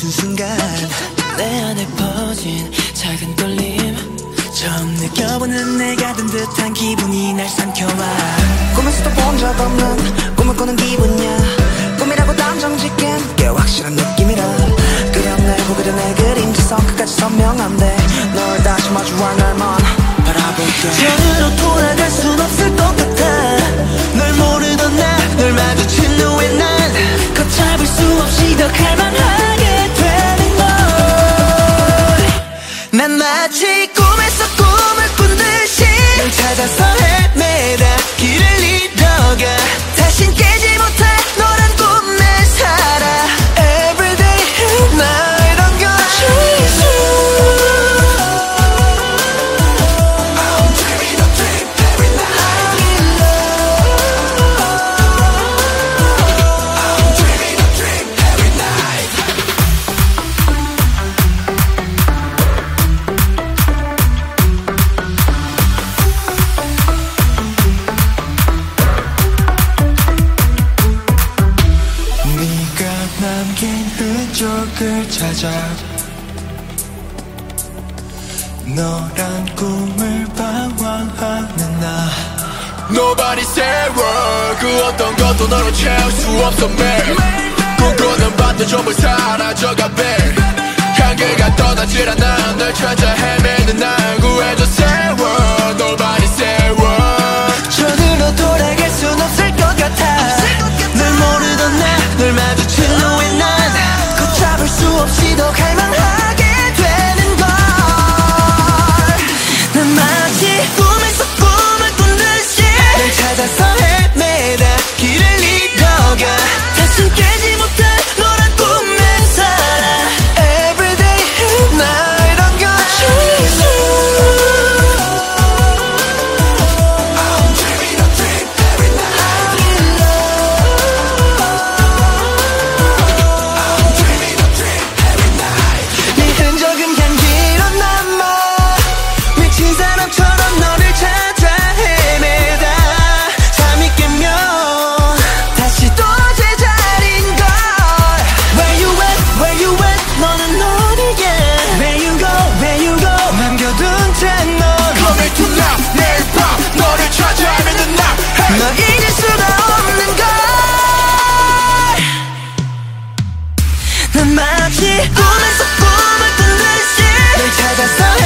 멈춘 순간 내 안에 퍼진 작은 떨림, 처음 느껴보는 내가 든 듯한 기분이 날 삼켜와. 꿈에서도 본 적 없는 꿈을 꾸는 기분이야. 꿈이라고 단정짓기엔 꽤 확실한 느낌이라. 그냥 내고 그려 내 그림자선 끝까지 선명한데 널 다시 마주할 날만 바라볼게. 전으로 돌아갈 순 없을 것 같아. 널 모르던 널 마주친 후에 난 걷잡을 수 없이 더 갈망하게 되는 걸. 난 마치 꿈에서 꿈을 꾼 듯이 널 찾아서 헤매다 길을 잃어가. 다신 깨지 못해 너란 꿈에 살아. Everyday night I'm gonna chase you. I'm dreaming a dream every night. I'm in love. I'm dreaming a dream every night. 네가 남긴 흔적을 찾아 너란 꿈을 방황하는 나. Nobody say word. 그 어떤 것도 너로 채울 수 없어 매일. 꿈꾸는 밤도 전부 사라져가 babe. 향기가 떠나질 않아. 널 찾아 헤매는 날 구해줘 say word. Nobody say word. 전으로 돌아갈 순 없을 것 같아. 널 모르던 널 마주친 후에 난 걷잡을 수 없이 더 갈망하게 되는 걸. 난 마치 꿈에서 꿈을 꾼 듯이 널 찾아서 헤매다 길을 잃어가. 다시 깨지 못해 너란 꿈에 살아. Everyday night I'm gonna chase you. I'm dreaming a dream every night. I'm in love. I'm dreaming a dream every night. 네 흔적은 향기로 남아. 미친 사람처럼 너를 찾아 헤매다 잠이 깨면 다시 또 제자리인 걸. Where you at, where you at, 너는 어디에. Where you go, where you go, 남겨둔 채 넌 Coming to now 매일 밤 너를 찾아 헤매는 나. Hey. 널 잊을 수가 없는 걸. 난 마치 꿈에서 꿈을 꾼 듯이 널 찾아서